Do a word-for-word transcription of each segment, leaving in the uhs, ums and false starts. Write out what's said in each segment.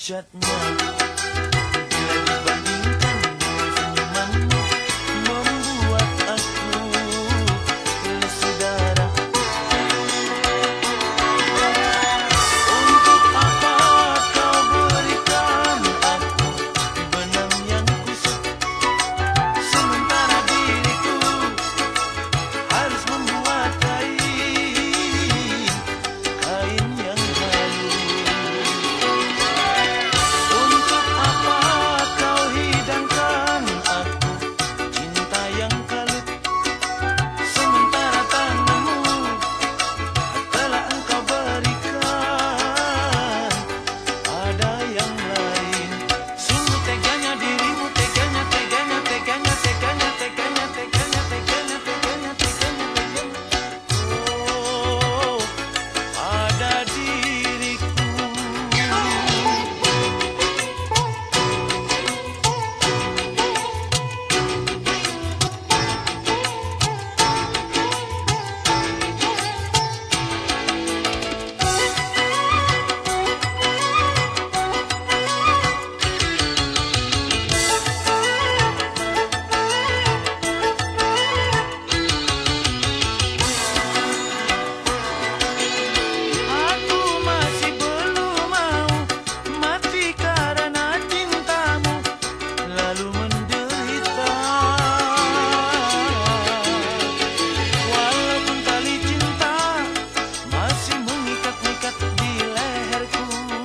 dahsyatnya bila dibandingkan senyumanmu membuat aku lesu darah. Untuk apa kau berikan aku benang yang kusut, sementara diriku harus membuat kain, kain yang halus. Untuk apa kau hidangkan aku cinta yang kalut, sementara tanganmu telah engkau berikan pada yang lain. Sungguh teganya dirimu, teganya, teganya, teganya, teganya, teganya, teganya, teganya, teganya, teganya, teganya. Oh, pada diriku. Aku masih belum mau mati karena cintamu, lalu menderita. Walaupun tali cinta masih mengikat-ikat di leherku.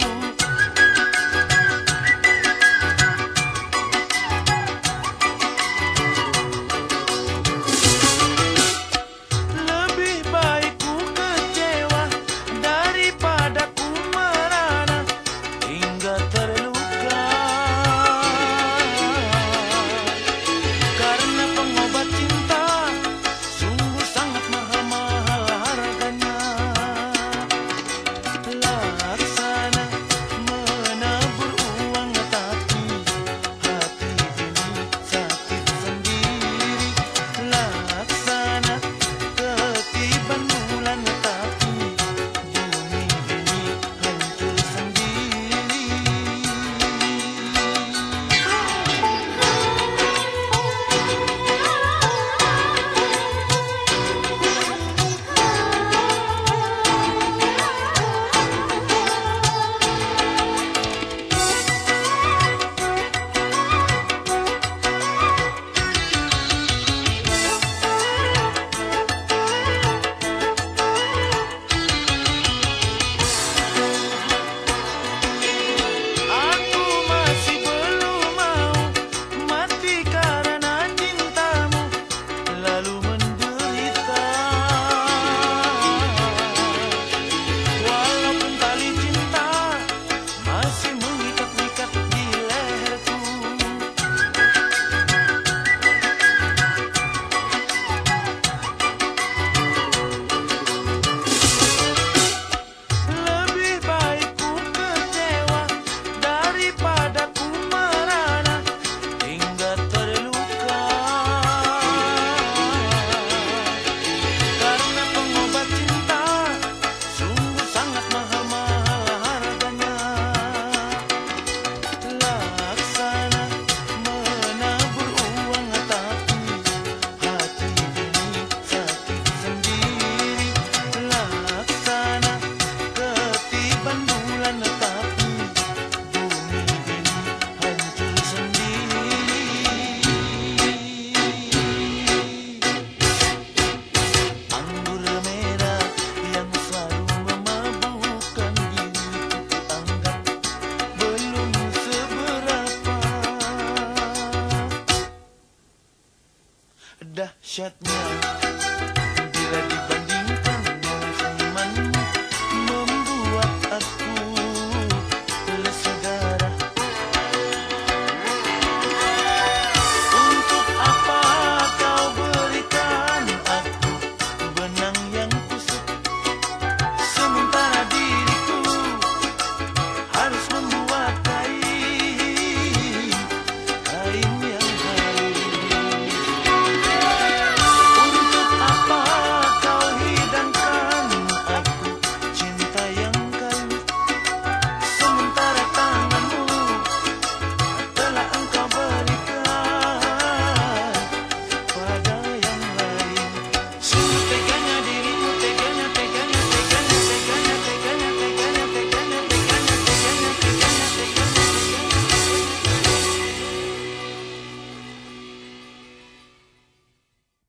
Lebih baik ku kecewa daripada ku merana hingga terluka. Karena pengobat cinta sungguh sangat mahal-mahal harganya. Laksana menabur uang tapi hati ini sakit sendiri. Laksana ketiban bulan tapi bumi ini hancur sendiri. Aku masih belum mau mati karena cintamu, lalu menderita. Walaupun tali cinta masih mengikat-ikat di leherku. Lebih baik ku kecewa daripada ku merana hingga terluka. Karena pengobat cinta sungguh sangat mahal-mahal harganya. Laksana menabur uang tapi hati ini sakit sendiri. Laksana ketiban bulan tapi bumi ini hancur sendiri. Anggur merah yang selalu memabukkan diriku kuanggap belum seberapa dahsyatnya